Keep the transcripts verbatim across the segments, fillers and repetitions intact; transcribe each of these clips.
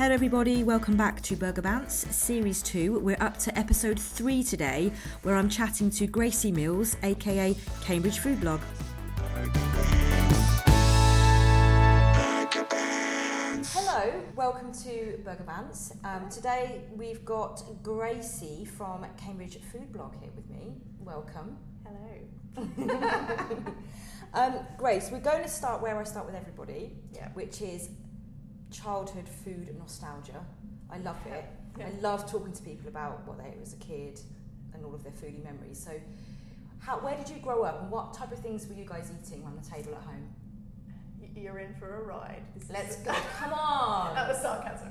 Hello everybody, welcome back to Burger Bounce, Series two. We're up to episode three today, where I'm chatting to Gracie Mills, aka Cambridge Food Blog. Hello, welcome to Burger Bounce. Um, today we've got Gracie from Cambridge Food Blog here with me. Welcome. Hello. um, Grace, we're going to start where I start with everybody, yeah. which is childhood food nostalgia. I love it. Yeah. I love talking to people about what they ate as a kid and all of their foodie memories. So, how, where did you grow up, and what type of things were you guys eating on the table at home? You're in for a ride. This Let's is go. Come on. That was sarcasm.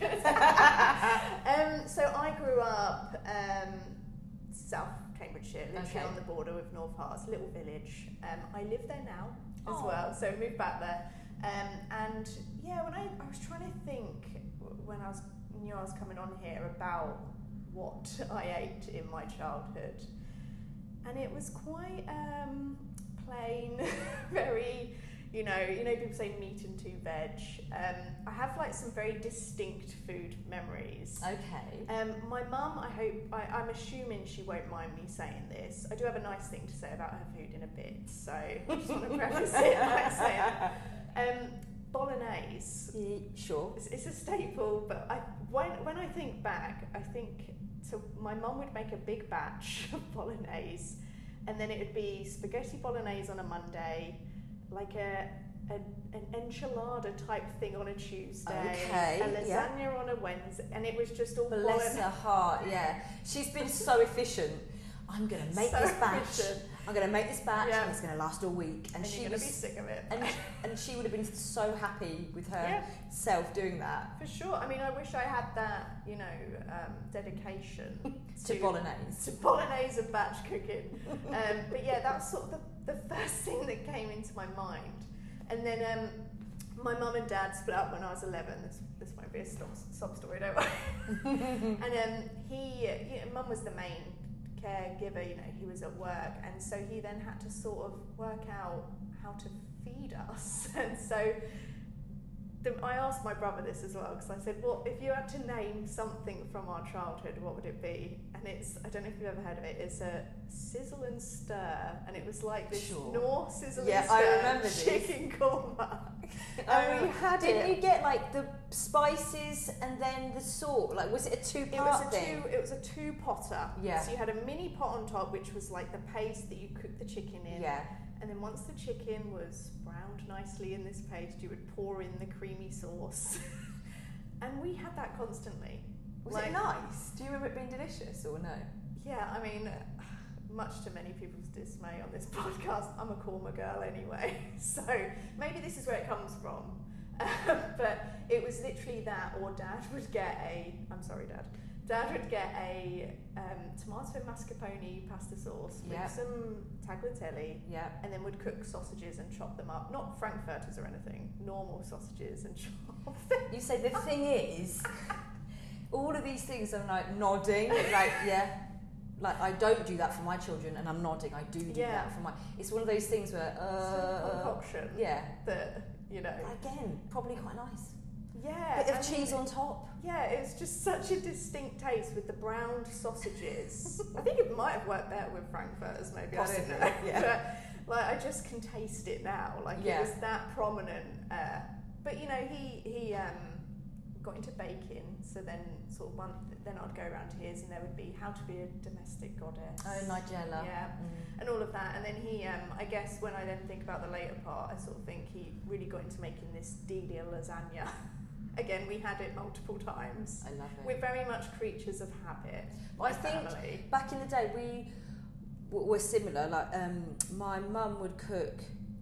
um, so I grew up um, South Cambridgeshire, literally Okay. on the border with North Herts, little village. Um, I live there now as Oh. well, so moved back there. Um, and yeah, when I, I was trying to think when I was knew I was coming on here about what I ate in my childhood, and it was quite um, plain, very, you know, you know people say meat and two veg. Um, I have like some very distinct food memories. Okay. Um, my mum, I hope, I, I'm assuming she won't mind me saying this. I do have a nice thing to say about her food in a bit, so I just want to preface it by saying. Um, bolognese. Yeah, sure. It's, it's a staple, but I, when, when I think back, I think so my mum would make a big batch of bolognese, and then it would be spaghetti bolognese on a Monday, like a, a an enchilada type thing on a Tuesday, Okay, a lasagna yeah. on a Wednesday, and it was just all Bless bolognese. her heart, yeah. She's been so efficient. I'm going to make So this batch. efficient. I'm going to make this batch Yeah. and it's going to last all week. And, And she you're going was, to be sick of it. and, and she would have been so happy with Yeah. herself doing that. For sure. I mean, I wish I had that, you know, um, dedication To bolognese. to bolognese and batch cooking. Um, but yeah, that's sort of the, the first thing that came into my mind. And then um, my mum and dad split up when I was eleven. This, this won't be a stop, sob story, don't worry. And um, he, you know, mum was the main caregiver, you know, he was at work, and so he then had to sort of work out how to feed us. And so the, I asked my brother this as well, because I said, well, if you had to name something from our childhood, what would it be? And it's, I don't know if you've ever heard of it, it's a sizzle and stir, and it was like this Sure. North sizzle Yeah, and stir I remember this. chicken korma. I And we remember- had Didn't it. you get like the spices and then the salt? Like, was it a two-part It was a thing? two. It was a two-potter. Yeah. So you had a mini pot on top, which was like the paste that you cooked the chicken in. Yeah. And then once the chicken was browned nicely in this paste, you would pour in the creamy sauce. And we had that constantly. Was Like- it nice? Do you remember it being delicious or no? Yeah, I mean, much to many people's dismay on this podcast, I'm a korma girl anyway. So maybe this is where it comes from. Um, but it was literally that, or Dad would get a, I'm sorry Dad, Dad would get a um, tomato mascarpone pasta sauce with Yep. some tagliatelle, Yeah. and then would cook sausages and chop them up. Not frankfurters or anything, normal sausages and chop them. You say the thing is, all of these things I'm like nodding, like yeah, like I don't do that for my children, and I'm nodding. I do do Yeah. that for my. It's one of those things where, Some uh, concoction yeah, that, you know. again, probably quite nice. Yeah. Bit of I cheese mean, on top. Yeah, it's just such a distinct taste with the browned sausages. I think it might have worked better with frankfurters, maybe. Possibly, I don't know. yeah. But like, I just can taste it now. Like Yeah. it was that prominent. Uh, but you know, he he um, got into baking. So then, sort of one. Then I'd go around to his, and there would be how to be a domestic goddess. Oh, Nigella. Yeah. Mm. And all of that, and then he, um, I guess when I then think about the later part, I sort of think he really got into making this Delia lasagna. Again, we had it multiple times. I love it. We're very much creatures of habit. Well, I my think family. back in the day we w- were similar. Like um, my mum would cook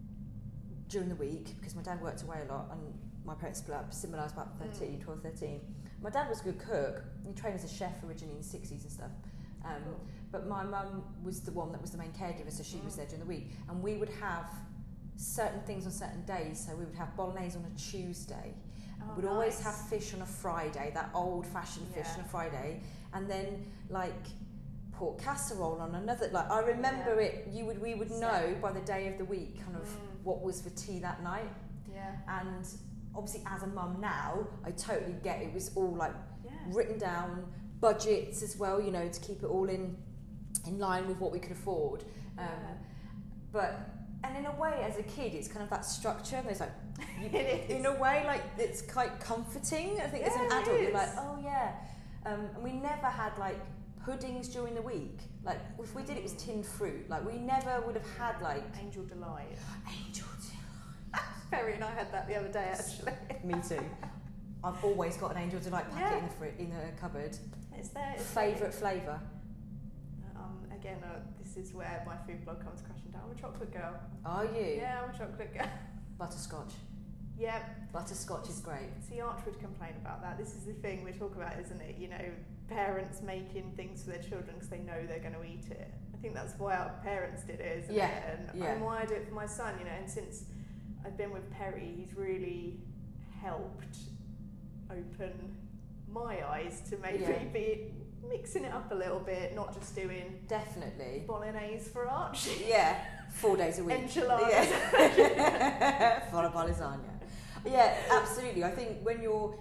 during the week because my dad worked away a lot, and my parents split up. Similar, I was about thirteen, Mm. twelve, thirteen. My dad was a good cook. He trained as a chef originally in the sixties and stuff. Um, Cool. But my mum was the one that was the main caregiver, so she was Mm. there during the week. And we would have certain things on certain days. So we would have bolognese on a Tuesday. Oh, We'd always nice. have fish on a Friday, that old-fashioned fish Yeah. on a Friday, and then like pork casserole on another. Like I remember Yeah. it. You would we would Same. know by the day of the week, kind of Mm. what was for tea that night, Yeah. and obviously as a mum now, I totally get it was all like Yeah. written down, budgets as well, you know, to keep it all in in line with what we could afford. Um, Yeah. But and in a way, as a kid, it's kind of that structure. There's like, you, It is. in a way, like it's quite comforting. I think Yeah, as an it adult, you're is. like, oh yeah. Um, and we never had like puddings during the week. Like if we did, it was tinned fruit. Like we never would have had like Angel Delight. angel. Perry and I had that the other day actually. Me too. I've always got an Angel Delight packet Yeah. in the fri- in the cupboard. It's there. It's Favourite flavour? Um, again, uh, this is where my food blog comes crashing down. I'm a chocolate girl. Are you? Yeah, I'm a chocolate girl. Butterscotch. Yeah. Butterscotch is great. See, Arch would complain about that. This is the thing we talk about, isn't it? You know, parents making things for their children because they know they're going to eat it. I think that's why our parents did it, isn't Yeah, it? And, yeah. and why I do it for my son, you know. And since I've been with Perry, he's really helped open my eyes to maybe Yeah. be mixing it up a little bit, not just doing Definitely. bolognese for Arch. Yeah, four days a week. Enchiladas. Yeah. Followed by lasagna. Yeah, absolutely. I think when you're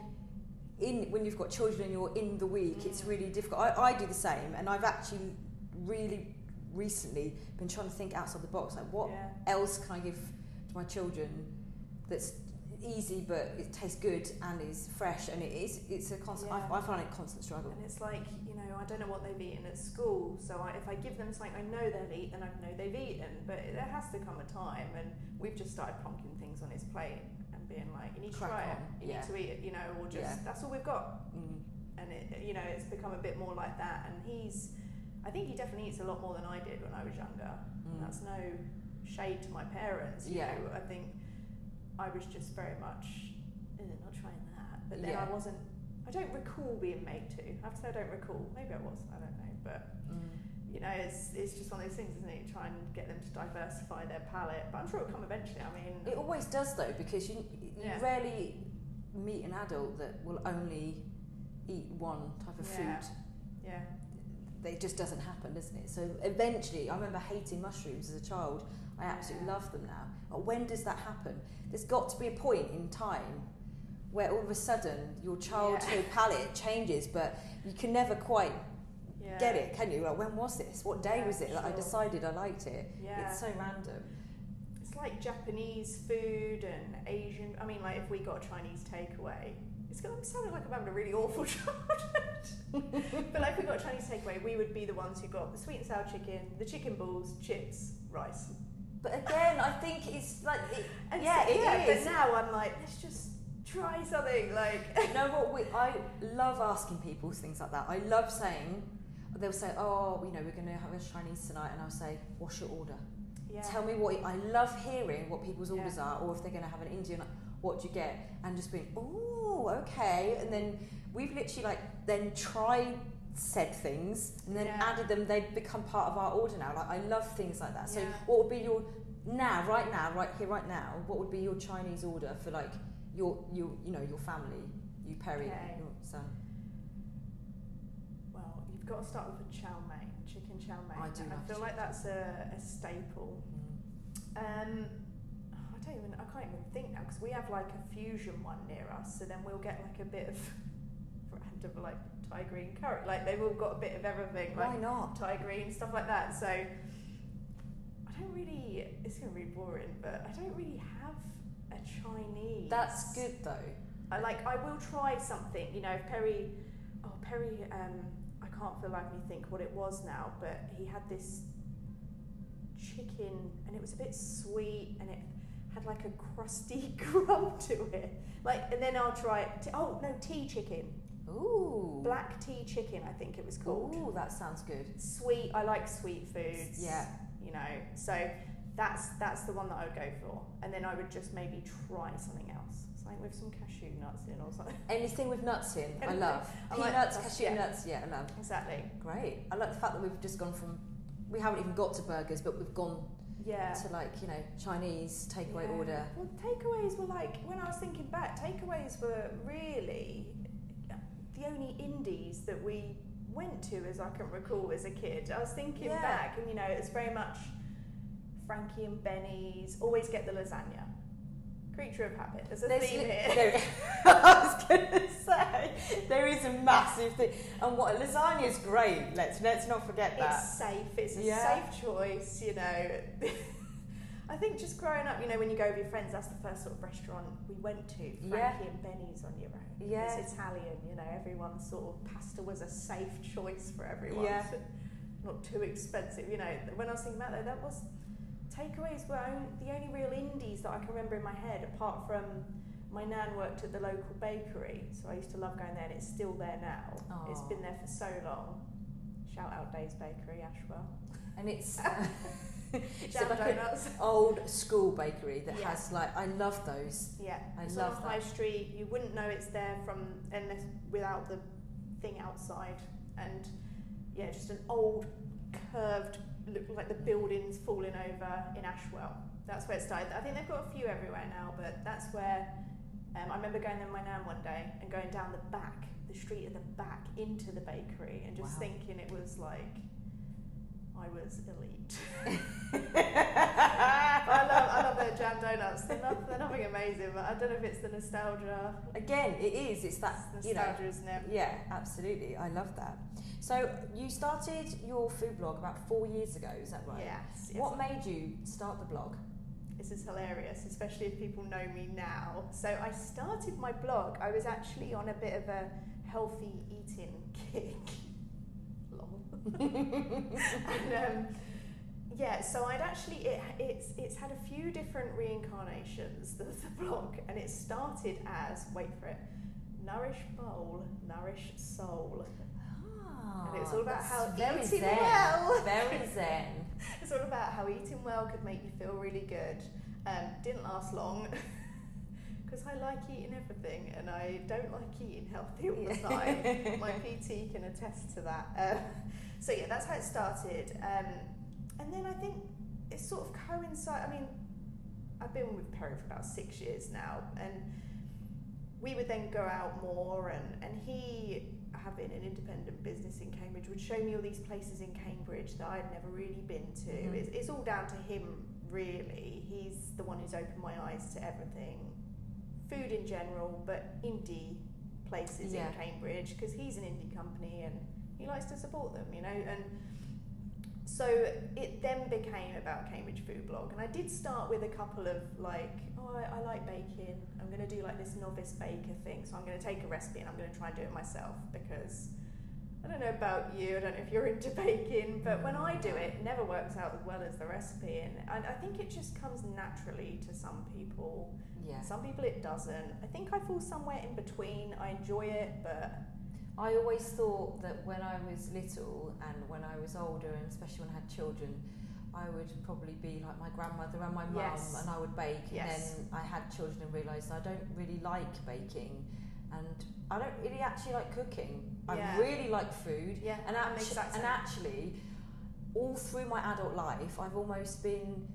in, when you've got children and you're in the week, Mm. it's really difficult. I, I do the same, and I've actually really recently been trying to think outside the box. Like, what Yeah. else can I give to my children that's easy but it tastes good and is fresh, and it is it's a constant. Yeah. I, I find it a constant struggle. And it's like, you know, I don't know what they've eaten at school, so I, if I give them something I know they'll eat, then I know they've eaten. But there has to come a time, and we've just started plonking things on his plate and being like, you need to Crack try on, it, you yeah. need to eat it, you know, or just, Yeah. that's all we've got. Mm. And, it, you know, it's become a bit more like that. And he's, I think he definitely eats a lot more than I did when I was younger. Mm. And that's no shade to my parents, you Yeah. know. I think I was just very much, "Ugh, not trying that. But then Yeah. I wasn't, I don't recall being made to. I have to say I don't recall. Maybe I was, I don't know. But, Mm. you know, it's it's just one of those things, isn't it? You try and get them to diversify their palate. But I'm sure it'll come eventually. I mean, It always does though, because you, you Yeah. rarely meet an adult that will only eat one type of Yeah. food. yeah. It just doesn't happen, doesn't it? So eventually, I remember hating mushrooms as a child. I absolutely Yeah. love them now. But when does that happen? There's got to be a point in time where all of a sudden your childhood palate changes, but you can never quite Yeah. get it, can you? Like, when was this? What day Yeah, was it that I sure. decided I liked it? Yeah. It's so random. It's like Japanese food and Asian. I mean, like if we got a Chinese takeaway, it's going to sound like I'm having a really awful childhood. But like if we got a Chinese takeaway, we would be the ones who got the sweet and sour chicken, the chicken balls, chips, rice. But again, I think it's like, it, And yeah, so, it yeah, is. But now I'm like, let's just try something. Like, You know what? We, I love asking people things like that. I love saying, they'll say, oh, you know, we're going to have a Chinese tonight, and I'll say, what's your order? yeah. Tell me what. I love hearing what people's Yeah. orders are, or if they're going to have an Indian, what do you get? And just being, oh, okay. And then we've literally like then tried said things and then Yeah. added them. They've become part of our order now. Like I love things like that. So Yeah. what would be your now, right now, right here, right now? What would be your Chinese order for like your your you know your family, you Perry, Okay. your son? Well, you've got to start with a chow mein, chicken chow mein. I do and I love feel like that's a, a staple. Mm. Um, I don't even, I can't even think now because we have like a fusion one near us, so then we'll get like a bit of random like Thai green curry. Like they've all got a bit of everything, Why like not? Thai green stuff like that. So I don't really. It's gonna be boring, but I don't really have a Chinese. That's good though. I like. I will try something. You know, if Perry. Oh, Perry. Um, I can't for the life of me think what it was now, but he had this chicken, and it was a bit sweet, and it had like a crusty crumb to it. Like, and then I'll try it. Oh no, tea chicken, Ooh. black tea chicken. I think it was called. Ooh, that sounds good. Sweet. I like sweet foods. Yeah. You know, so that's that's the one that I would go for, and then I would just maybe try something else, something with some cashew nuts in or something. Anything with nuts in, I Anything. love. I like Peanuts, nuts, cashew yeah. nuts, yeah, I love. Exactly. Great. I like the fact that we've just gone from, we haven't even got to burgers, but we've gone Yeah. to like, you know, Chinese takeaway Yeah. order. Well, takeaways were like, when I was thinking back, takeaways were really the only indies that we went to, as I can recall as a kid. I was thinking Yeah. back, and you know, it's very much Frankie and Benny's. Always get the lasagna. creature of habit. There's a There's theme li- here. There, I was going to say, there is a massive thing. And what lasagna is great. Let's let's not forget that. It's safe. It's a Yeah. safe choice, you know. I think just growing up, you know, when you go with your friends, that's the first sort of restaurant we went to. Frankie Yeah. and Benny's on your own. Yeah. It's Italian, you know, everyone sort of, pasta was a safe choice for everyone. Yeah. Not too expensive, you know. When I was thinking about that, that was, takeaways were only, the only real indies that I can remember in my head, apart from my nan worked at the local bakery, so I used to love going there, and it's still there now. Aww. It's been there for so long. Shout out Dave's Bakery, Ashwell. And it's uh, it's Jam like donuts. an old school bakery that Yeah. has like, I love those. Yeah, I it's love on that. High Street. You wouldn't know it's there from unless without the thing outside, and yeah, just an old curved, look like the building's falling over in Ashwell. That's where it started. I think they've got a few everywhere now, but that's where um, I remember going there with my nan one day and going down the back, the street at the back into the bakery, and just Wow. thinking it was like I was elite. I love, I love their jam donuts. They're, not, they're nothing amazing, but I don't know if it's the nostalgia. Again, it is. It's that, It's you know. nostalgia, isn't it? Yeah, absolutely. I love that. So you started your food blog about four years ago, is that right? Yes, yes. What made you start the blog? This is hilarious, especially if people know me now. So I started my blog. I was actually on a bit of a healthy eating kick. Lol. and, um, yeah, so I'd actually it, it's it's had a few different reincarnations, the, the blog, and it started as, wait for it, Nourish Bowl, Nourish Soul. Ah, And it's all about that's how very eating zen. well. Very zen. It's all about how eating well could make you feel really good. Um, didn't last long because I like eating everything and I don't like eating healthy all the time. My P T can attest to that. Um, so yeah, that's how it started. Um, and then I think it sort of coincided. I mean, I've been with Perry for about six years now, and we would then go out more, and, and he, having an independent business in Cambridge, would show me all these places in Cambridge that I'd never really been to. Mm-hmm. It's, it's all down to him, really. He's the one who's opened my eyes to everything. Food in general, but indie places Yeah. in Cambridge, because he's an indie company and he likes to support them, you know. And so it then became about Cambridge Food Blog, and I did start with a couple of like, oh, I, I like baking, I'm going to do like this novice baker thing, so I'm going to take a recipe and I'm going to try and do it myself, because I don't know about you, I don't know if you're into baking, but when I do it, it never works out as well as the recipe, and I, I think it just comes naturally to some people. Yeah. Some people it doesn't. I think I fall somewhere in between. I enjoy it, but I always thought that when I was little and when I was older, and especially when I had children, I would probably be like my grandmother and my mum, Yes. and I would bake. Yes. And then I had children and realised I don't really like baking, and I don't really actually like cooking. Yeah. I really like food, yeah, and I'm the actually, exact and same. actually, all through my adult life, I've almost been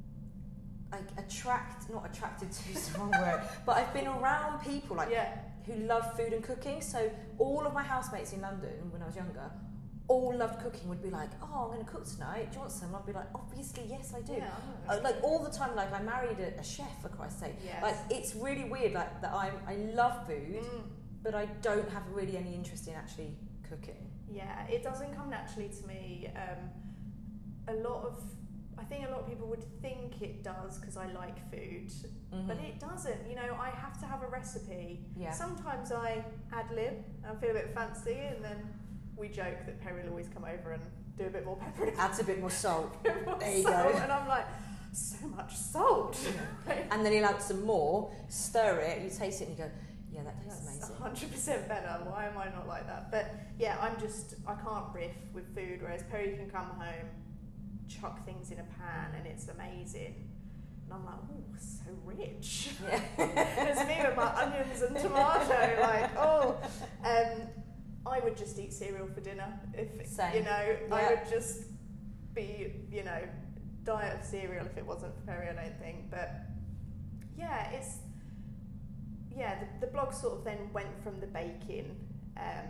like attract, not attracted to is the wrong word, but I've been around people like yeah. who love food and cooking. So all of my housemates in London when I was younger all loved cooking, would be like, oh, I'm going to cook tonight, do you want some? And I'd be like, obviously, yes, I do. Yeah, Uh, like all the time, like I married a, a chef, for Christ's sake. yes. Like it's really weird, like that I'm, I love food, Mm. but I don't have really any interest in actually cooking. Yeah, it doesn't come naturally to me. Um, a lot of, I think a lot of people would think it does because I like food, Mm-hmm. but it doesn't. You know, I have to have a recipe. Yeah. Sometimes I ad lib and feel a bit fancy, and then we joke that Perry will always come over and do a bit more pepper and Adds a bit more salt. a bit more There you salt, go. and I'm like, so much salt. And then he'll add some more, stir it, you taste it and you go, yeah, that tastes That's amazing. one hundred percent better. Why am I not like that? But yeah, I'm just, I can't riff with food, whereas Perry can come home, chuck things in a pan, and it's amazing. And I'm like, oh, so rich. Yeah. There's me with my onions and tomato, like, oh. Um, I would just eat cereal for dinner. If, Same. you know, Yeah. I would just be, you know, diet of cereal if it wasn't for Perry, I don't think. But yeah, it's, yeah, the, the blog sort of then went from the baking um,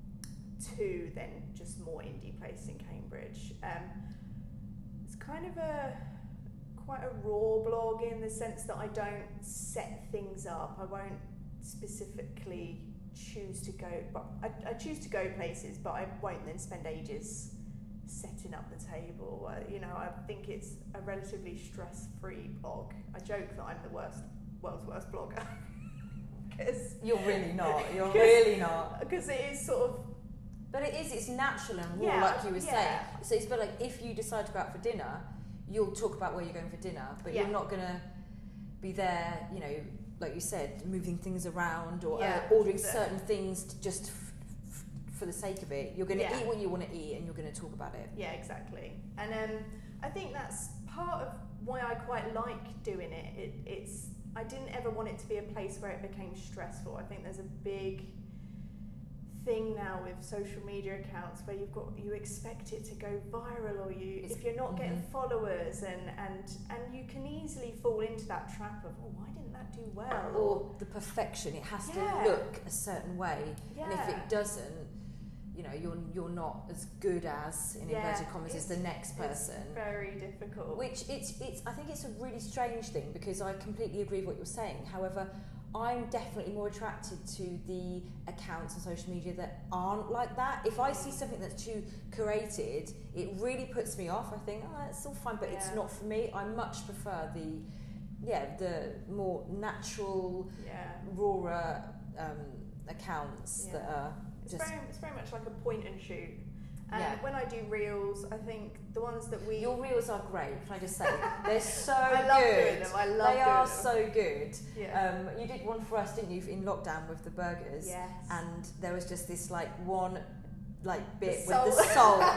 to then just more indie place in Cambridge. Um, it's kind of a quite a raw blog in the sense that I don't set things up. I won't specifically choose to go, but I, I choose to go places, but I won't then spend ages setting up the table. Uh, you know, I think it's a relatively stress-free blog. I joke that I'm the worst, world's worst blogger. Cause, You're really not. You're really not. Because it is sort of. But it is. It's natural and raw, Yeah, like you were yeah. saying. So it's a bit like if you decide to go out for dinner, you'll talk about where you're going for dinner, but Yeah. you're not going to be there. You know, like you said, moving things around or Yeah. uh, ordering The- certain things to just f- f- for the sake of it. You're going to Yeah. eat what you want to eat, and you're going to talk about it. Yeah, exactly. And um, I think that's part of why I quite like doing it. it. It's I didn't ever want it to be a place where it became stressful. I think there's a big thing now with social media accounts where you've got you expect it to go viral, or you It's- if you're not getting mhm. followers, and and and you can easily fall into that trap of, oh, why didn't that do well? Or the perfection. It has Yeah. to look a certain way, yeah. and if it doesn't, you know, you're you're not as good as, in Yeah, inverted commas, as the it's- next person. It's very difficult. Which it's it's I think it's a really strange thing, because I completely agree with what you're saying. However, I'm definitely more attracted to the accounts on social media that aren't like that. If I see something that's too curated, it really puts me off. I think, oh, it's all fine, but it's Yeah. not for me. I much prefer the yeah, the more natural, yeah. rawer um, accounts Yeah. that are It's just very, it's very much like a point and shoot. And Yeah. when I do reels, I think the ones that we... Your reels are great, can I just say? They're so I love good. doing them, I love they are doing them. so good. Yeah. Um, you did one for us, didn't you, in lockdown with the burgers? yes. And there was just this like one like bit The with the soul. soul.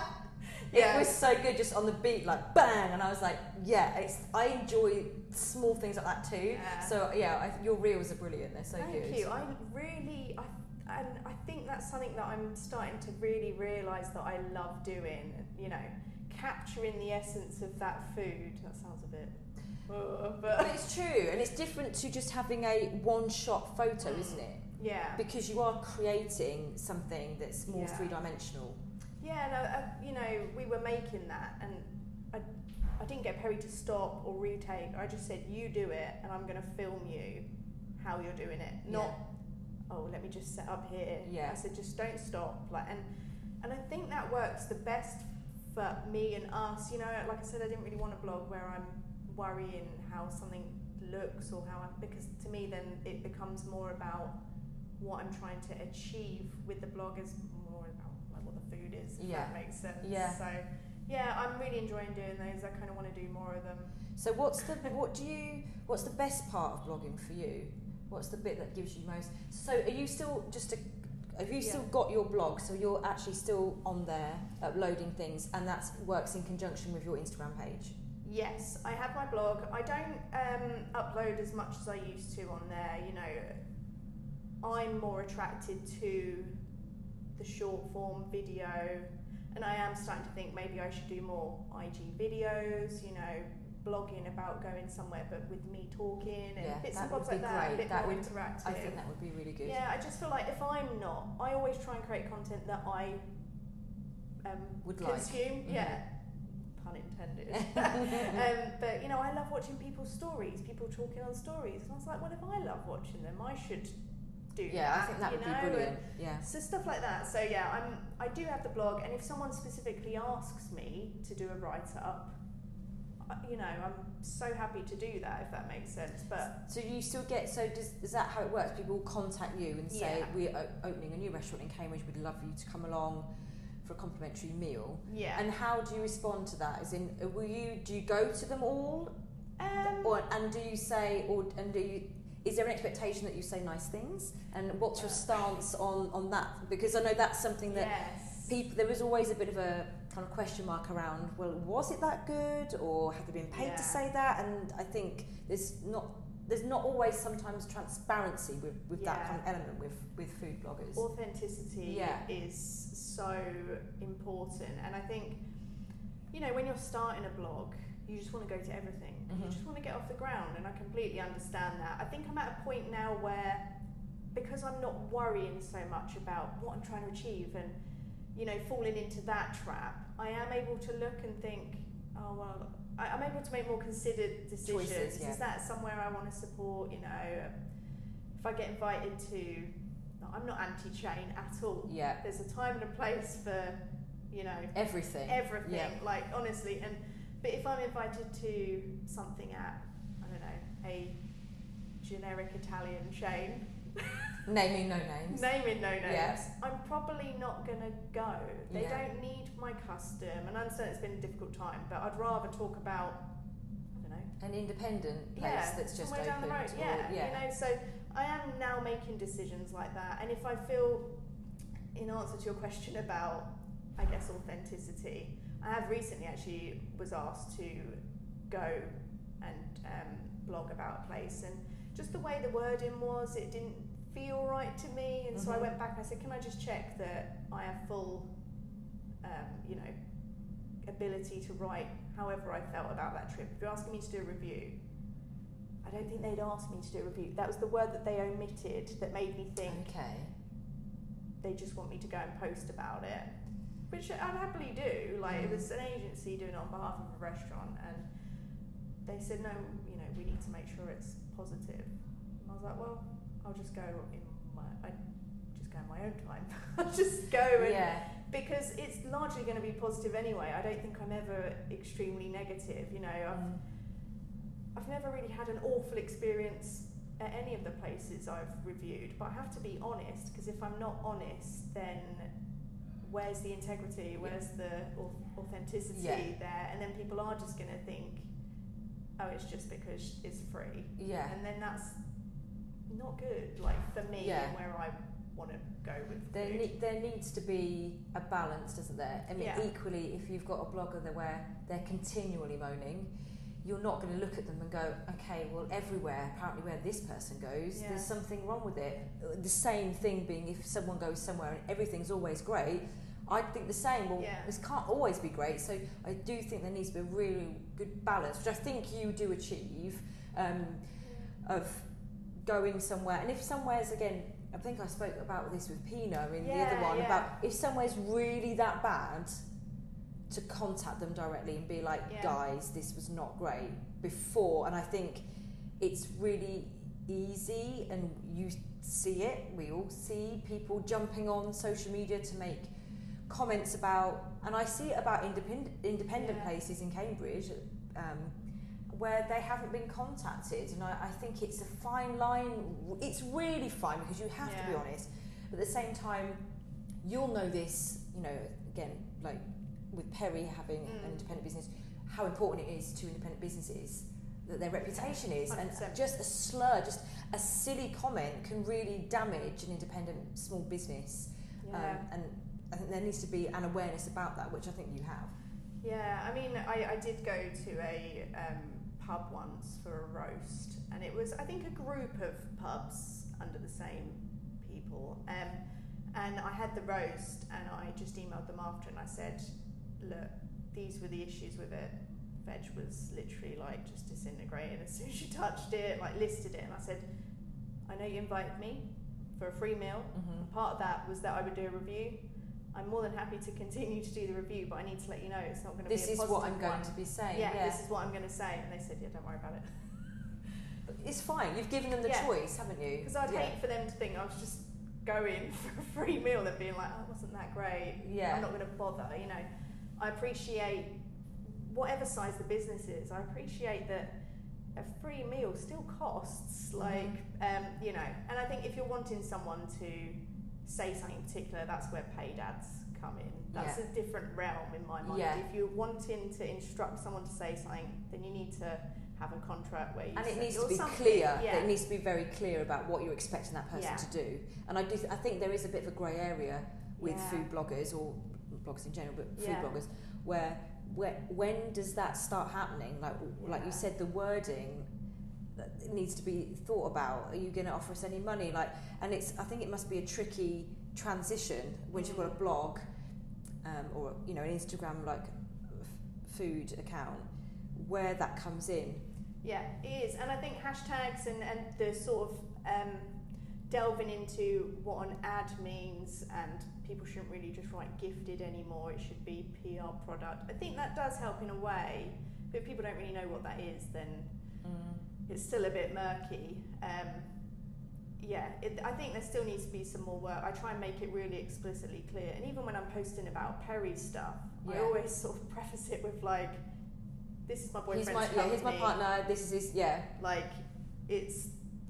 Yeah. It was so good, just on the beat, like bang, and I was like, yeah, it's. I enjoy small things like that too. Yeah. So yeah, I, your reels are brilliant. They're so Thank good. you. I really... I, and I think that's something that I'm starting to really realise that I love doing. You know, capturing the essence of that food. That sounds a bit... Uh, But but it's true, and it's different to just having a one-shot photo, isn't it? yeah. Because you are creating something that's more Yeah. three-dimensional. Yeah, no, uh, you know, we were making that, and I, I didn't get Perry to stop or retake. I just said, you do it, and I'm going to film you how you're doing it. Not, oh, let me just set up here. Yeah. I said, just don't stop. Like, and and I think that works the best for me and us. You know, like I said, I didn't really want a blog where I'm worrying how something looks or how I, because to me then it becomes more about what I'm trying to achieve with the blog is more about like what the food is, if Yeah. that makes sense. Yeah. So yeah, I'm really enjoying doing those. I kind of want to do more of them. So what's the what do you what's the best part of blogging for you? What's the bit that gives you most? So are you still just a have you Yeah. still got your blog? So you're actually still on there uploading things, and that works in conjunction with your Instagram page. Yes, I have my blog. I don't um, upload as much as I used to on there. You know, I'm more attracted to the short form video, and I am starting to think maybe I should do more I G videos. You know, blogging about going somewhere, but with me talking and Yeah, bits that and bobs would be like that. great. A bit That more would- interactive. I think that would be really good. Yeah, I just feel like if I'm not, I always try and create content that I um, Would like. consume. Mhm. Yeah, pun intended. um, but you know, I love watching people's stories, people talking on stories, and I was like, well, if I love watching them, I should do Yeah, that. I think that you would know? be brilliant. Yeah. So stuff like that. So yeah, I'm. I do have the blog, and if someone specifically asks me to do a write up, you know, I'm so happy to do that if that makes sense. But So you still get so does is that how it works? People will contact you and say Yeah. we're o- opening a new restaurant in Cambridge. We'd love you to come along for a complimentary meal. yeah, And how do you respond to that? As in, uh, will you do you go to them all, um, or and do you say or and do you? Is there an expectation that you say nice things? And what's your stance on, on that? Because I know that's something that yes. people, there was always a bit of a kind of question mark around, well, was it that good? Or have they been paid Yeah. to say that? And I think there's not there's not always sometimes transparency with, with that Yeah. kind of element with, with food bloggers. Authenticity Yeah. is so important, and I think, you know, when you're starting a blog, you just want to go to everything. Mhm. You just want to get off the ground, and I completely understand that. I think I'm at a point now where, because I'm not worrying so much about what I'm trying to achieve and, you know, falling into that trap, I am able to look and think, oh well, I, I'm able to make more considered decisions. Choices, yeah. Is that somewhere I want to support? You know, if I get invited to, no, I'm not anti-chain at all. Yeah. There's a time and a place for, you know, everything. Everything. Yeah. Like honestly, and but if I'm invited to something at, I don't know, a generic Italian chain. Naming no names. Naming no names. Yes. I'm probably not going to go. They Yeah. don't need my custom. And I understand it's been a difficult time, but I'd rather talk about, I don't know. An independent place Yeah, that's just somewhere open. down the road. To Yeah, all, yeah. you know, so I am now making decisions like that. And if I feel, in answer to your question about, I guess, authenticity, I have recently actually was asked to go and um, blog about a place. And just the way the wording was, it didn't feel right to me, and mm-hmm. so I went back and I said, can I just check that I have full um, you know, ability to write however I felt about that trip. If you're asking me to do a review, I don't think they'd asked me to do a review. That was the word that they omitted that made me think okay. they just want me to go and post about it, which I'd happily do. Like mm. it was an agency doing it on behalf of a restaurant, and they said, no, you know, we need to make sure it's positive. And I was like, well, I'll just go in my, I just go in my own time. I'll just go and, yeah. because it's largely going to be positive anyway. I don't think I'm ever extremely negative. You know, I've, mm. I've never really had an awful experience at any of the places I've reviewed, but I have to be honest, because if I'm not honest, then where's the integrity? Where's the authenticity yeah. there? And then people are just going to think, oh, it's just because it's free. Yeah. And then that's not good, like for me, yeah. and where I want to go with there food. Ne- there needs to be a balance, doesn't there? I mean, yeah. equally, if you've got a blogger that where they're continually moaning, you're not going to look at them and go, okay, well, everywhere, apparently where this person goes, yeah. there's something wrong with it. The same thing being if someone goes somewhere and everything's always great, I'd think the same. Well, yeah. this can't always be great, so I do think there needs to be a really good balance, which I think you do achieve, um, yeah. of going somewhere. And if somewhere's, again, I think I spoke about this with Pina in yeah, the other one, yeah. about if somewhere's really that bad, to contact them directly and be like, yeah. guys, this was not great before. And I think it's really easy, and you see it, we all see people jumping on social media to make comments about, and I see it about independent independent yeah. places in Cambridge um, where they haven't been contacted, and I, I think it's a fine line. It's really fine, because you have yeah. to be honest, but at the same time you'll know this, you know, again, like with Perry having mm. an independent business, how important it is to independent businesses that their reputation is, one hundred percent. And just a slur, just a silly comment can really damage an independent small business. Yeah. Um, and I think there needs to be an awareness about that, which I think you have. Yeah, I mean, I, I did go to a um, pub once for a roast, and it was, I think, a group of pubs under the same people. Um, and I had the roast, and I just emailed them after, and I said, look, these were the issues with it. Veg was literally like just disintegrating as soon as you touched it, like listed it, and I said, I know you invited me for a free meal. Mm-hmm. Part of that was that I would do a review. I'm more than happy to continue to do the review, but I need to let you know it's not going to be a positive one. This is what I'm going to be saying. Yeah, yeah, this is what I'm going to say. And they said, yeah, don't worry about it. It's fine. You've given them the yeah. choice, haven't you? Because I'd yeah. hate for them to think I was just going for a free meal and being like, oh, it wasn't that great. Yeah. I'm not going to bother. You know, I appreciate whatever size the business is. I appreciate that a free meal still costs, like, mm-hmm. um, you know. And I think if you're wanting someone to say something in particular, that's where paid ads come in. That's yeah. a different realm in my mind. Yeah. If you're wanting to instruct someone to say something, then you need to have a contract where you and it say, needs to be something. clear. Yeah. It needs to be very clear about what you're expecting that person yeah. to do. And I do. Th- I think there is a bit of a grey area with yeah. food bloggers, or bloggers in general, but food yeah. bloggers, where where when does that start happening? Like yeah. like you said, the wording it needs to be thought about. Are you going to offer us any money? Like, and it's. I think it must be a tricky transition when you've got a blog um, or you know an Instagram like f- food account where that comes in. Yeah, it is, and I think hashtags and, and the sort of um, delving into what an ad means, and people shouldn't really just write gifted anymore. It should be P R product. I think that does help in a way, But if people don't really know what that is, then Mm. it's still a bit murky. Um, yeah, it, I think there still needs to be some more work. I try and make it really explicitly clear. And even when I'm posting about Perry stuff, I Yeah. always sort of preface it with like, this is my boyfriend's He's my, yeah, company. he's my partner, this is his, yeah. Like, it's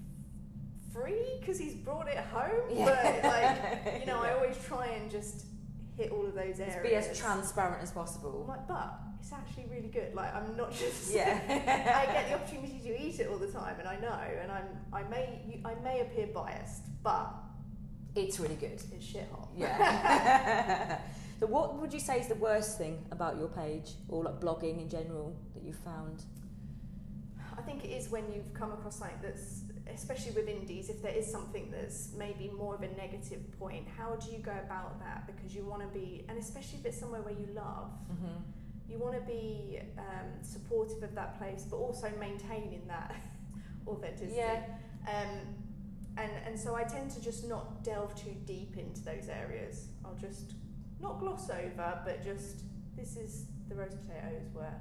free because he's brought it home. Yeah. But like, you know, I Yeah. always try and just hit all of those areas. Just be as transparent as I'm possible. like, but it's actually really good. Like, I'm not just. Yeah. I get the opportunity to eat it all the time, and I know, and I'm. I may. I may appear biased, but It's really good. it's shit hot. Yeah. So what would you say is the worst thing about your page, or like blogging in general, that you've found? I think it is when you've come across something that's, especially with indies, if there is something that's maybe more of a negative point, how do you go about that? Because you want to be, and especially if it's somewhere where you love, Mm-hmm. you want to be um, supportive of that place, but also maintaining that authenticity. Yeah. Um, and, and so I tend to just not delve too deep into those areas. I'll just not gloss over, but just, this is the roast potatoes were,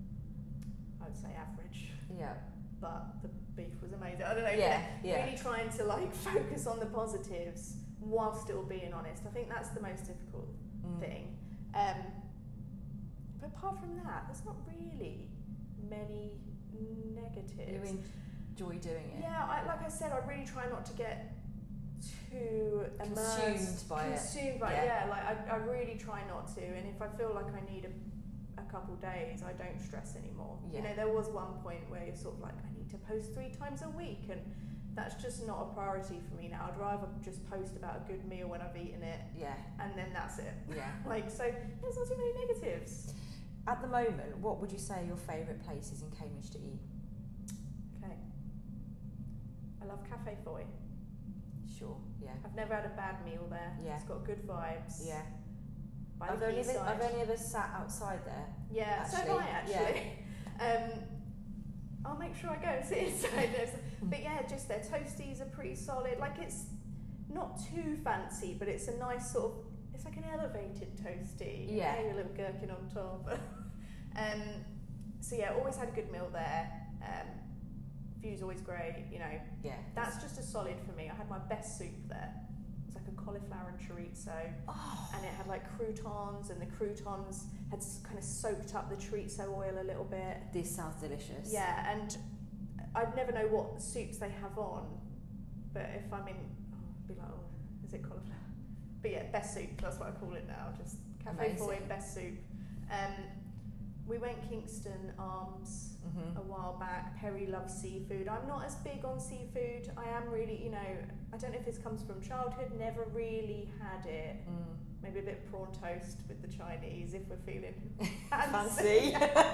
I would say, average. Yeah. But the beef was amazing. I don't know. Yeah, yeah. Really trying to like focus on the positives while still being honest. I think that's the most difficult Mm. thing. Um, but apart from that, there's not really many negatives. You enjoy doing it? Yeah, I, like I said, I really try not to get too immersed, Consumed by it. consumed by it. Yeah. Yeah, like I, I really try not to. And if I feel like I need a, a couple days, I don't stress anymore. Yeah. You know, there was one point where you're sort of like, I need to post three times a week, and that's just not a priority for me now. I'd rather just post about a good meal when I've eaten it, Yeah. and then that's it. Yeah. Like, so there's not too many negatives. At the moment, what would you say are your favourite places in Cambridge to eat? Okay. I love Cafe Foy. Sure. Yeah. I've never had a bad meal there. Yeah. It's got good vibes. Yeah. By I've the only, ever, quayside. I've only ever sat outside there. Yeah, so have actually, I actually. Um, I'll make sure I go and sit inside this. But yeah, just their toasties are pretty solid. Like, it's not too fancy, but it's a nice sort of, it's like an elevated toasty. Yeah. Maybe a little gherkin on top. um, so yeah, always had a good meal there. Um, view's always great, you know. Yeah. That's just a solid for me. I had my best soup there. It was like a cauliflower and chorizo. Oh. And it had like croutons, and the croutons had s- kind of soaked up the chorizo oil a little bit. This sounds delicious. Yeah, and I'd never know what soups they have on, but if I'm in, oh, I'd be like, oh, is it cauliflower? But yeah, best soup, that's what I call it now, just Cafe Foy, Amazing. best soup. Um, we went Kingston Arms Mm-hmm. a while back. Perry loves seafood. I'm not as big on seafood. I am really, you know, I don't know if this comes from childhood, never really had it. Mm. Maybe a bit of prawn toast with the Chinese if we're feeling Fancy.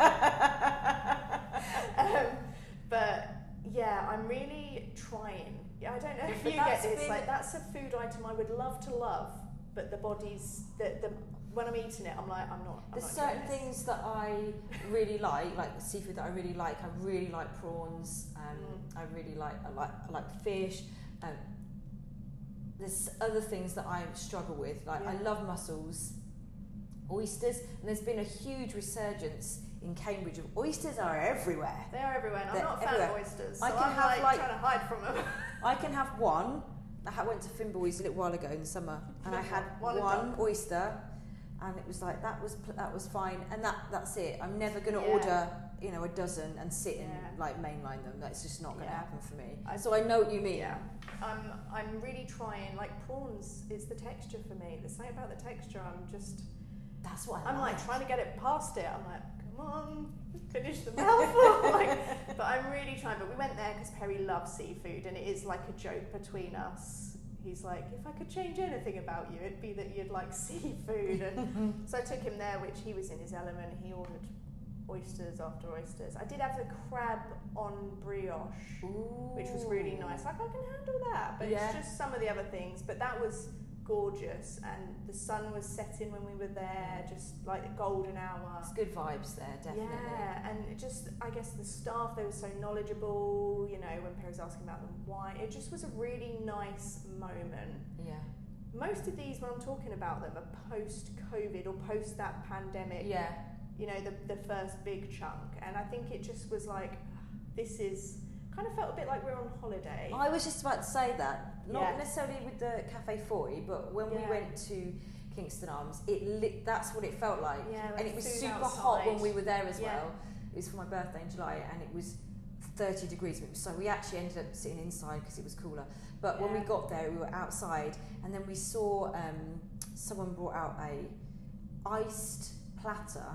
um, but yeah, I'm really trying. Yeah, I don't know if But you get that's this. been- Like, that's a food item I would love to love, but the body's the the when I'm eating it, I'm like, I'm not. I'm There's not certain enjoying this. things that I really like, like seafood that I really like. I really like prawns. Um, Mm. I really like I like I like fish. Um, there's other things that I struggle with. Like I Yeah. love mussels, oysters, and there's been a huge resurgence in Cambridge of oysters are everywhere. They are everywhere. And I'm They're not a fan everywhere. of oysters, so I can I'm have, like, like- trying to hide from them. I can have one. I ha- went to Fimboys a little while ago in the summer, and I had One one, and done. oyster, and it was like that was pl- that was fine, and that that's it. I'm never going to Yeah. order, you know, a dozen and sit and Yeah. like mainline them. That's just not going to Yeah. happen for me. I- so I know what you mean. Yeah, I'm. I'm really trying. Like prawns, it's the texture for me. There's something about the texture. I'm just. That's what I I'm like. like trying to get it past it. I'm like, come on, finish the mouthful. like, but I'm really trying. But we went there because Perry loves seafood, and it is like a joke between us. He's like, if I could change anything about you, it'd be that you'd like seafood. And so I took him there, which he was in his element. He ordered oysters after oysters. I did have the crab on brioche, which was really nice. Like, I can handle that, but Yeah. it's just some of the other things. But that was gorgeous, and the sun was setting when we were there, just like the golden hour. It's good vibes there, definitely. Yeah, and it just, I guess the staff, they were so knowledgeable, you know, when Perry was asking about the wine, it just was a really nice moment. Yeah. Most of these, when I'm talking about them, are post-COVID or post that pandemic Yeah. you know, the, the first big chunk. And I think it just was like, this is, kind of felt a bit like we're on holiday. I was just about to say that, not Yeah. necessarily with the Cafe Foy, but when Yeah. we went to Kingston Arms, it lit, that's what it felt like. Yeah, like and it was food super outside. hot when we were there as Yeah. well. It was for my birthday in July, and it was thirty degrees, so we actually ended up sitting inside because it was cooler. But when we Yeah. got there, we were outside, and then we saw um, someone brought out a iced platter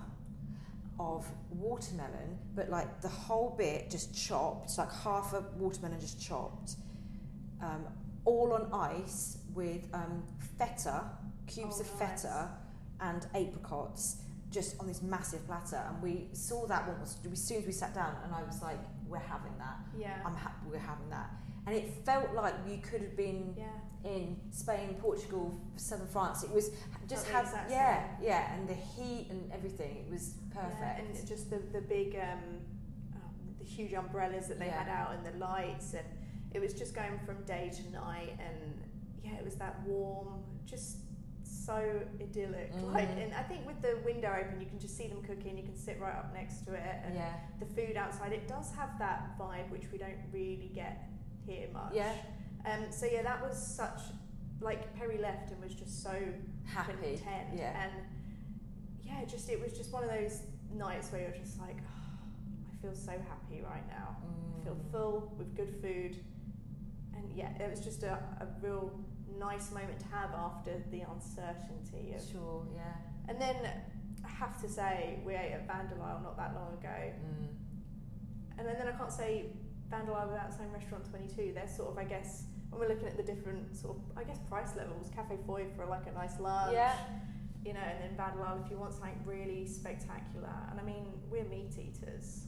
of watermelon, but like the whole bit just chopped, like half a watermelon just chopped, um, all on ice with um, feta, cubes Oh, of nice. feta and apricots, just on this massive platter. And we saw that one was, as soon as we sat down, and I was like, we're having that. Yeah. I'm happy we're having that. And it felt like you could have been Yeah. in Spain, Portugal, southern France. It was just Felt the had, exact yeah, same. yeah, and the heat and everything. It was perfect. Yeah, and just the, the big, um, um, the huge umbrellas that they Yeah. had out and the lights, and it was just going from day to night, and yeah, it was that warm, just so idyllic. Mm. Like, and I think with the window open, you can just see them cooking. You can sit right up next to it, and Yeah, the food outside, it does have that vibe which we don't really get here much. yeah, Um. So yeah, that was such, like, Perry left and was just so happy. content, Yeah, and yeah, just it was just one of those nights where you're just like, oh, I feel so happy right now. I feel Mm. full with good food, and yeah, it was just a, a real nice moment to have after the uncertainty of. Sure, yeah. And then I have to say, we ate at Vandalisle not that long ago, Mm. and then, then I can't say Vandalisle without saying Restaurant twenty-two. They're sort of, I guess, when we're looking at the different sort of, I guess, price levels, Cafe Foy for like a nice lunch. Yeah. You know, and then Vandalisle if you want something really spectacular. And I mean, we're meat eaters.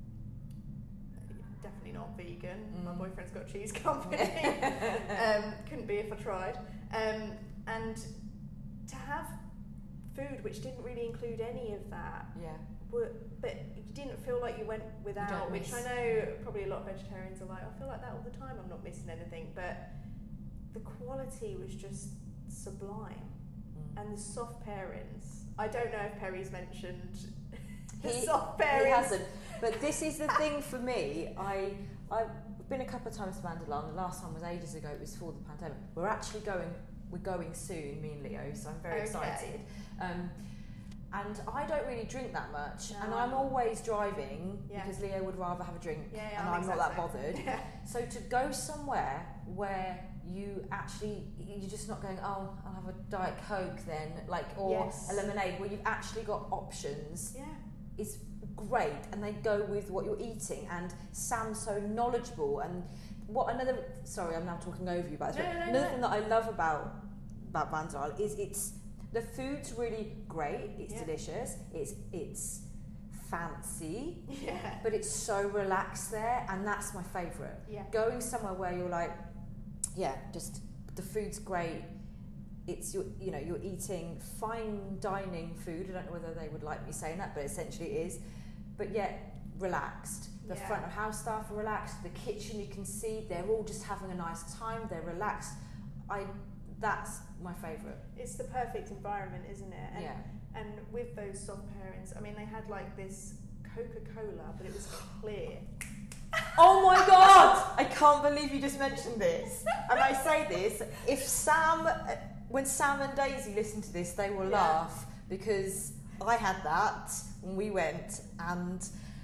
Definitely not vegan. Mm. My boyfriend's got a cheese company. um, couldn't be if I tried. Um, and to have food which didn't really include any of that, Yeah. were, but you didn't feel like you went without, don't which miss. I know probably a lot of vegetarians are like, I feel like that all the time, I'm not missing anything. But the quality was just sublime. Mm. And the soft pairings. I don't know if Perry's mentioned the He- soft He pairings. hasn't. But this is the thing for me. I I've been a couple of times to Vandalisle, and the last time was ages ago. It was for the pandemic. We're actually going. We're going soon, me and Leo. So I'm very Okay. excited. Um, and I don't really drink that much, No. and I'm always driving Yeah. because Leo would rather have a drink, Yeah, yeah, and I'm I'm not that exactly. bothered. Yeah. So to go somewhere where you actually, you're just not going, oh, I'll have a Diet Coke then, like, or Yes. a lemonade, where you've actually got options, Yeah. is great, and they go with what you're eating. And Sam's so knowledgeable. And what another, sorry, I'm now talking over you, but No, no, no, another no. thing that I love about about Vandalisle is it's the food's really great. It's Yeah. delicious. It's it's fancy. Yeah. But it's so relaxed there, and that's my favourite. Yeah. Going somewhere where you're like, yeah, just the food's great. It's your, you know, you're eating fine dining food. I don't know whether they would like me saying that, but essentially it is. But yet relaxed. The Yeah. front of house staff are relaxed. The kitchen, you can see they're all just having a nice time. They're relaxed. I, that's my favourite. It's the perfect environment, isn't it? And, Yeah. and with those soft pairings, I mean, they had like this Coca-Cola, but it was clear. Oh my God! I can't believe you just mentioned this. And I say this, if Sam, when Sam and Daisy listen to this, they will Yeah. laugh, because I had that when we went, and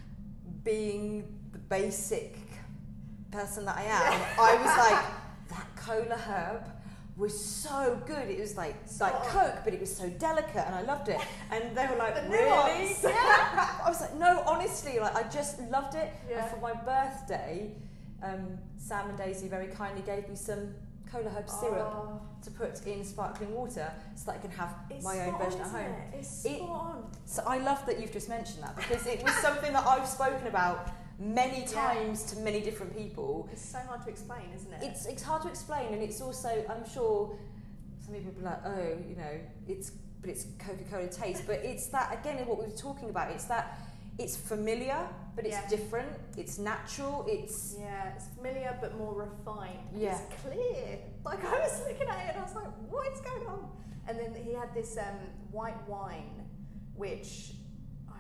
being the basic person that I am, Yeah. I was like, that cola herb was so good. It was like like Oh. Coke, but it was so delicate, and I loved it. And they were like, The really? nuance. Yeah. I was like, no, honestly, like I just loved it. Yeah. And for my birthday, um, Sam and Daisy very kindly gave me some cola herb syrup Oh, to put in sparkling water, so that I can have it's my own spot version on, at home. isn't it? It's It- spot on. So I love that you've just mentioned that, because it was something that I've spoken about many Yeah. times to many different people. It's so hard to explain, isn't it? It's it's hard to explain, and it's also, I'm sure some people will be like, oh, you know, it's but it's Coca-Cola taste, but it's that, again, what we were talking about. It's that it's familiar, but it's Yeah. different. It's natural. It's Yeah, it's familiar but more refined. Yeah. It's clear. Like, I was looking at it and I was like, what is going on? And then he had this um, white wine, which I'm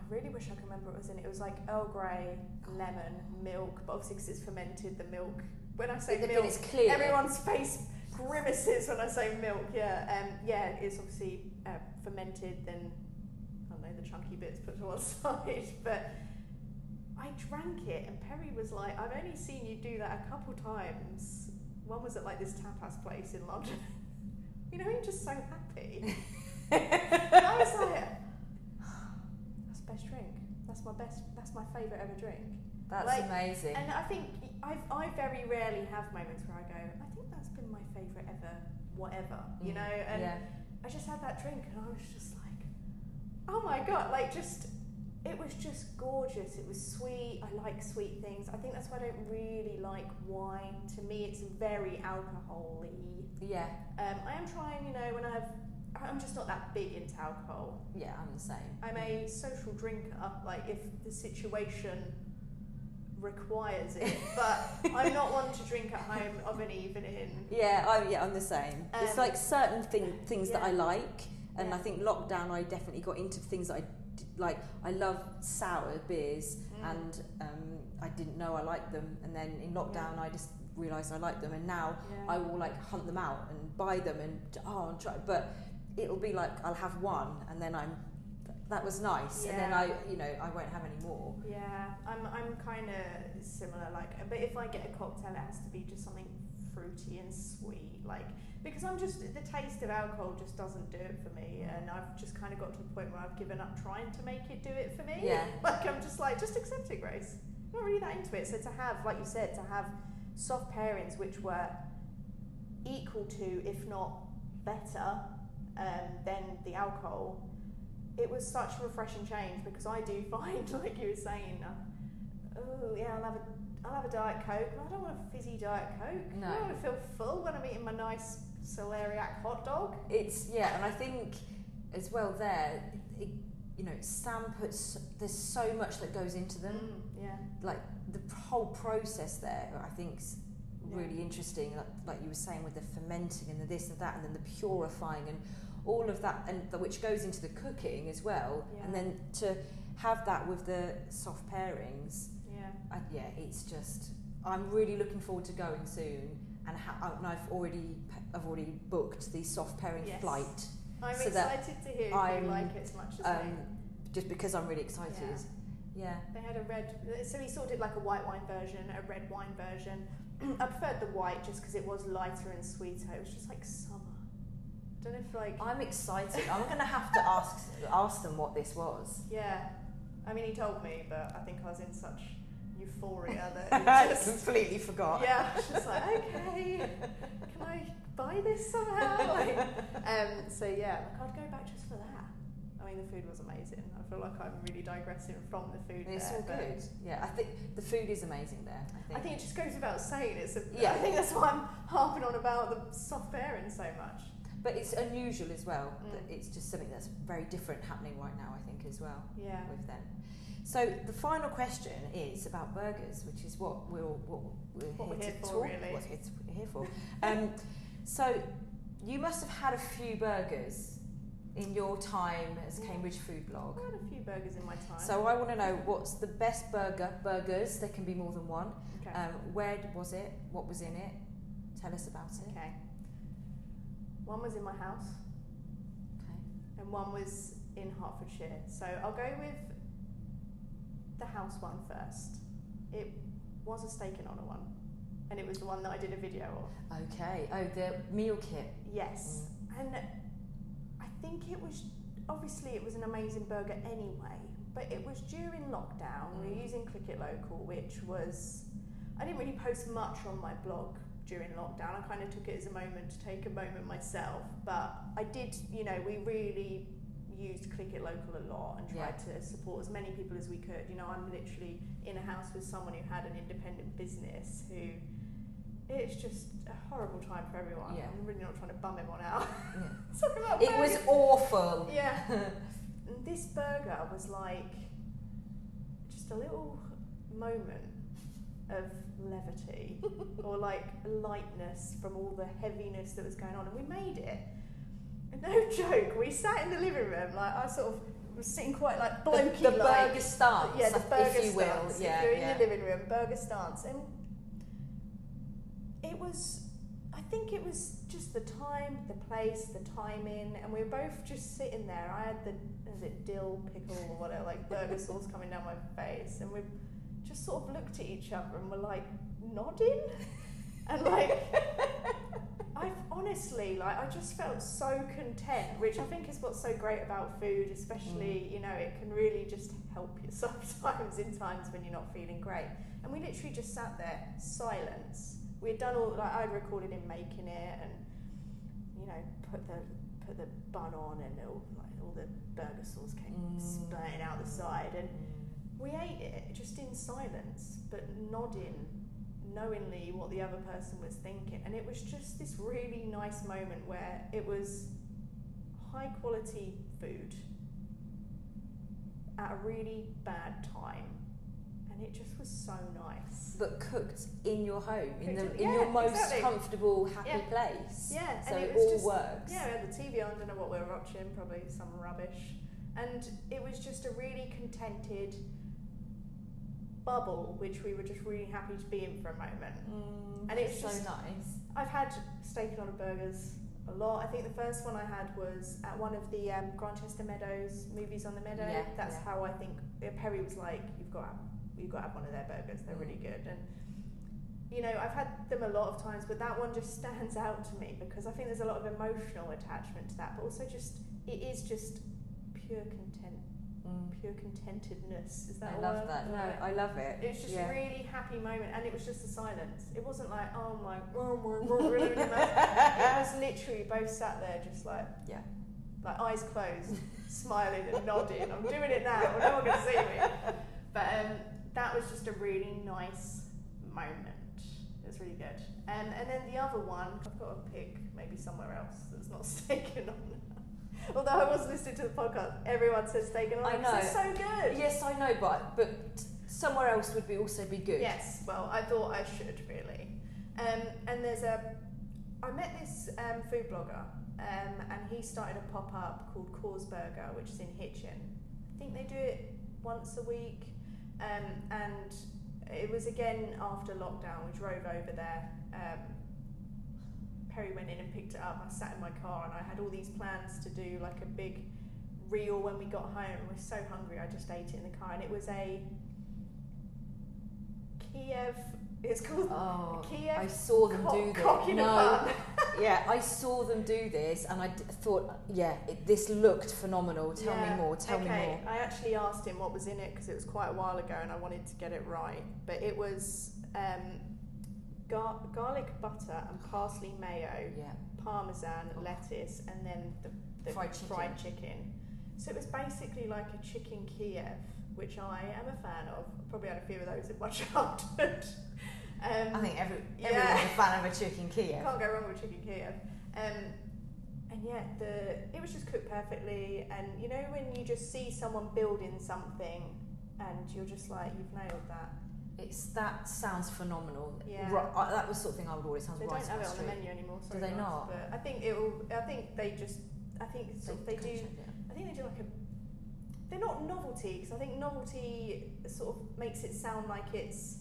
really wish I could remember what it was in. It was like Earl Grey, lemon, milk, but obviously because it's fermented, the milk. When I say But milk, it's clear. everyone's face grimaces when I say milk. Yeah, um, yeah, it's obviously uh, fermented. Then I don't know, the chunky bits put to one side. But I drank it, and Perry was like, "I've only seen you do that a couple times. One was at like this tapas place in London. You know, you're just so happy." And I was like, "That's the best drink. That's my best. That's my favourite ever drink." That's like, amazing. And I think I I very rarely have moments where I go, I think that's been my favourite ever, whatever, you Mm, know. And yeah. I just had that drink, and I was just like, oh my god, like just. It was just gorgeous. It was sweet. I like sweet things. I think that's why I don't really like wine. To me, it's very alcohol-y. Yeah. Um, I am trying, you know, when I have... I'm just not that big into alcohol. Yeah, I'm the same. I'm a social drinker, like if the situation requires it. But I'm not one to drink at home of an evening. Yeah, I, yeah, I'm the same. Um, it's like certain thing, things yeah. that I like, and Yeah. I think lockdown I definitely got into things that I d- like. I love sour beers, Mm. and um, I didn't know I liked them, and then in lockdown Yeah. I just realised I liked them, and now Yeah. I will like hunt them out and buy them and oh, and try. But it'll be like I'll have one, and then I'm that was nice, and then Yeah. I, you know, I won't have any more. Yeah, I'm I'm kind of similar. Like, but if I get a cocktail, it has to be just something fruity and sweet. Like, because I'm just the taste of alcohol just doesn't do it for me, and I've just kind of got to the point where I've given up trying to make it do it for me. Yeah. Like, I'm just like, just accept it, Grace. I'm not really that into it. So to have, like you said, to have soft pairings which were equal to, if not better, um, than the alcohol. It was such a refreshing change, because I do find, like you were saying, uh, oh yeah, I'll have a I'll have a Diet Coke, but I don't want a fizzy Diet Coke. No. I want to feel full when I'm eating my nice celeriac hot dog. It's yeah, and I think as well there, it, you know, Sam puts there's so much that goes into them. Mm, yeah. Like the whole process there, I think's Yeah. really interesting. Like, like you were saying with the fermenting and the this and that, and then the purifying and all of that, and the, which goes into the cooking as well. Yeah. And then to have that with the soft pairings, Yeah. I, yeah, it's just. I'm really looking forward to going soon, and, ha- and I've already I've already booked the soft pairing Yes. flight. I'm So that excited to hear if I'm, you like it as much as Um, me. just because I'm really excited. Yeah. They had a red, so we sort of did like a white wine version, a red wine version. I preferred the white just because it was lighter and sweeter. It was just like summer. Don't know if like I'm excited. I'm going to have to ask ask them what this was. yeah. I mean, he told me, but I think I was in such euphoria that I it just completely forgot. yeah. I was just like, okay, can I buy this somehow? Like, um. So yeah, like I'd go back just for that. I mean, the food was amazing. I feel like I'm really digressing from the food. It's there, all but good. Yeah, I think the food is amazing there. I think. I think it just goes without saying. It's a, Yeah. I think that's why I'm harping on about the soft pairing so much. But it's unusual as well. That Mm. it's just something that's very different happening right now, I think, as well Yeah. with them. So the final question is about burgers, which is what we're all, what we're What here we're here to for, talk. really. What it's we're here for. um, so you must have had a few burgers in your time as Yeah. Cambridge Food Blog. I had a few burgers in my time. So I want to know what's the best burger burgers. There can be more than one. okay. Um, where was it? What was in it? Tell us about it. okay. One was in my house, Okay. and one was in Hertfordshire. So I'll go with the house one first. It was a steak and honour one, and it was the one that I did a video of. Okay. Oh, the meal kit. Yes, and I think it was obviously it was an amazing burger anyway. But it was during lockdown. We were Mm. using Click It Local, which was I didn't really post much on my blog during lockdown. I kind of took it as a moment to take a moment myself. But I did, you know, we really used Click It Local a lot and tried to support as many people as we could. You know, I'm literally in a house with someone who had an independent business who. It's just a horrible time for everyone. Yeah. I'm really not trying to bum everyone out. Yeah. Talking about It was burgers. awful. Yeah. And this burger was like just a little moment of levity or like lightness from all the heaviness that was going on, and we made it. And no joke, we sat in the living room, like I sort of was sitting quite like The, blokey the like. burger stance, Yeah, the burger if you will. stance. Yeah, if you're in yeah. the living room, burger stance. And it was, I think it was just the time, the place, the timing, and we were both just sitting there. I had the, is it dill pickle or whatever, like burger sauce coming down my face, and we just sort of looked at each other and were like nodding. And like, I've honestly, like, I just felt so content, which I think is what's so great about food, especially, you know, it can really just help you sometimes in times when you're not feeling great. And we literally just sat there, silence. We had done all, like, I'd recorded him making it, and, you know, put the put the bun on, and all, like, all the burger sauce came Mm. spurting out the side, and we ate it just in silence, but nodding, knowingly what the other person was thinking. And it was just this really nice moment where it was high quality food at a really bad time, and it just was so nice. But cooked in your home, in the Cooked- in yeah, your most exactly. comfortable, happy Yeah. place. Yeah, So and it it was all just, works. yeah, we had the T V on, I don't know what we were watching, probably some rubbish. And it was just a really contented bubble, which we were just really happy to be in for a moment. Mm, And it's so just- nice. I've had steak and olive burgers a lot. I think the first one I had was at one of the um, Grantchester Meadows movies on the Meadow. Yeah, That's yeah. how I think uh, Perry was like, you've got to have, you've got to have one of their burgers. They're Mm. really good. And you know, I've had them a lot of times, but that one just stands out to me because I think there's a lot of emotional attachment to that, but also just it is just pure content, Mm. pure contentedness. Is that I a love word? that. No, Yeah. I love it. It was just yeah. a really happy moment, and it was just a silence. It wasn't like, oh my, oh my, oh my. It was literally both sat there just like, Yeah. like eyes closed, smiling and nodding. I'm doing it now, well, no one can see me. But um, that was just a really nice moment. It was really good. Um, and then the other one, I've got to pick maybe somewhere else that's not steak and on. Although I was listening to the podcast, everyone says steak and I olives. know. It's so good. Yes, I know, but but somewhere else would be also be good. Yes, well, I thought I should really. Um, and there's a, I met this um, food blogger, um, and he started a pop up called Cause Burger, which is in Hitchin. I think they do it once a week, um, and it was again after lockdown. We drove over there. Um, Perry went in and picked it up. I sat in my car and I had all these plans to do like a big reel when we got home. I was so hungry, I just ate it in the car, and it was a Kiev. It's called Oh, Kiev. I saw them cock, do this. cock in a no, bun. yeah, I saw them do this, and I d- thought, yeah, it, this looked phenomenal. Tell Yeah, me more. Tell okay. me more. I actually asked him what was in it because it was quite a while ago and I wanted to get it right. But it was um, gar- garlic butter and parsley mayo, Yeah. parmesan, Oh. lettuce, and then the, the Fried chicken. fried chicken. So it was basically like a chicken Kiev, which I am a fan of. Probably had a few of those in my childhood. Um, I think every yeah. everyone's a fan of a chicken Kiev. Can't go wrong with chicken Kiev. Um, and yeah, the it was just cooked perfectly. And you know when you just see someone building something, and you're just like, you've nailed that. It's that sounds phenomenal. Yeah. Right, I, that was the sort of thing I would order. It sounds They right don't have up it on my the street. menu anymore. Do Sorry they guys, not? But I think it will. I think they just. I think sort of they do. I think they do like a. They're not novelty because I think novelty sort of makes it sound like it's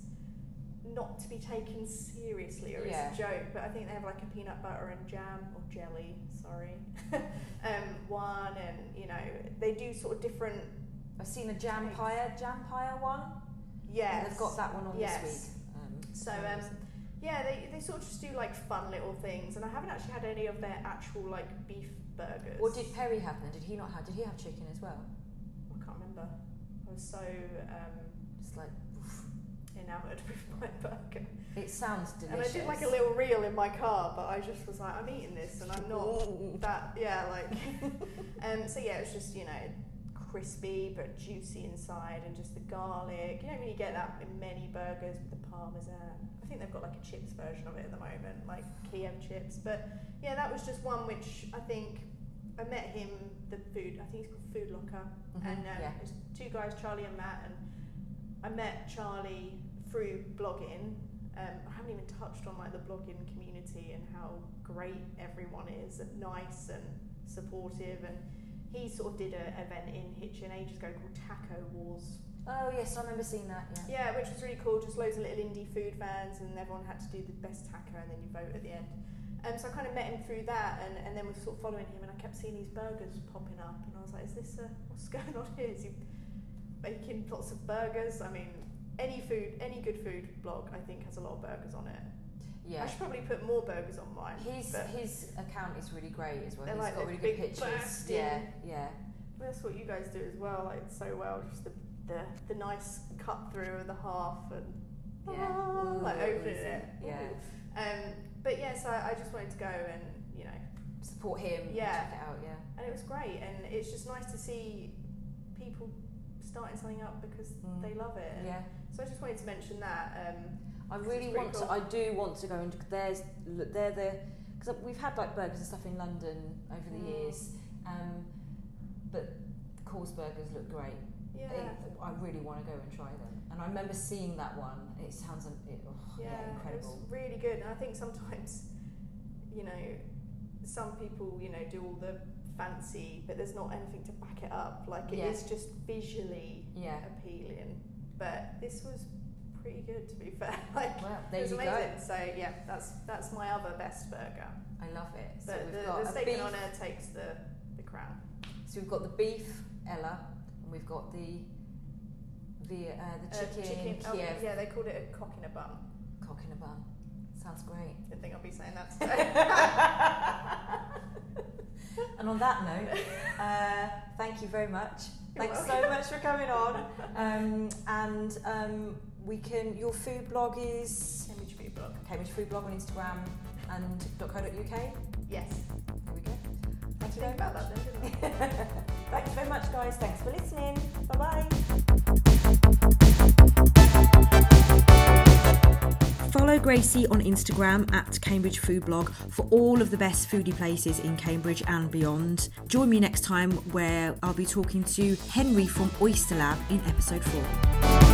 not to be taken seriously or Yeah. it's a joke. But I think they have like a peanut butter and jam or jelly. Sorry, um, one, and you know they do sort of different. I've seen a Jampire, Jampire one. Yeah, They've got that one on Yes. this week. Um, So um, yeah, they they sort of just do like fun little things, and I haven't actually had any of their actual like beef burgers. What did Perry have then? Did he not have? Did he have chicken as well? I can't remember. I was so um, Just like enamoured with my burger. it sounds delicious. And I did like a little reel in my car, but I just was like, I'm eating this, and I'm not that. Yeah, like. um. So yeah, it's just you know crispy but juicy inside, and just the garlic. You don't really get that in many burgers with the parmesan. I think they've got like a chips version of it at the moment, like Kiev chips. But yeah, that was just one which I think I met him. The food, I think he's called Food Locker, Mhm, and um, yeah. there's two guys, Charlie and Matt, and I met Charlie through blogging. Um, I haven't even touched on like the blogging community and how great everyone is, and nice and supportive. And he sort of did an event in Hitchin ages ago called Taco Wars. Oh yes, I remember seeing that. Yeah. Yeah, which was really cool. Just loads of little indie food vans, and everyone had to do the best taco, and then you vote at the end. Um, so I kind of met him through that, and, and then was sort of following him, and I kept seeing these burgers popping up, and I was like, "Is this a, what's going on here? Is he making lots of burgers?" I mean, any food, any good food blog, I think, has a lot of burgers on it. Yeah. I should probably put more burgers on mine. His his account is really great as well. They're He's like got the really big good pictures. bursting- Yeah, yeah. That's what you guys do as well, like so well. Just the the, the nice cut through of the half and Yeah. ah, like Ooh, opening is it. it? Yeah. Um, but yeah, so I, I just wanted to go and you know, Support him. Yeah. And check it out. Yeah. and it was great, and it's just nice to see people starting something up because Mm. they love it. And Yeah. so I just wanted to mention that. Um, I This really is pretty want cool. to. I do want to go and there's they're the because we've had like burgers and stuff in London over the Mm. years, um, but Coles burgers look great. yeah, It- I really want to go and try them. And I remember seeing that one. It sounds it, oh, yeah, yeah, incredible. it was really good. And I think sometimes, you know, some people, you know, do all the fancy, but there's not anything to back it up. Like it Yeah. is just visually Yeah. appealing. But this was pretty good, to be fair. Like Well, it there was you amazing. go. So yeah, that's that's my other best burger. I love it. So But we've the, got the a steak beef. and honour takes the the crown. So we've got the beef Ella, and we've got the the uh, the Uh, chicken, oh, Kiev yeah, they called it a cock in a bun. cock in a bun. Sounds great. Didn't think I'd be saying that today. And on that note, uh, thank you very much. You're Thanks so welcome. much for coming on. Um, and um, we can. Your food blog is Cambridge Food Blog. Cambridge Food Blog on Instagram and .co.uk. Yes. There we go. Thank you Think very about much. that then, didn't I? Thanks very much, guys. Thanks for listening. Bye bye. Follow Gracie on Instagram at Cambridge Food Blog for all of the best foodie places in Cambridge and beyond. Join me next time where I'll be talking to Henry from Oyster Lab in episode four.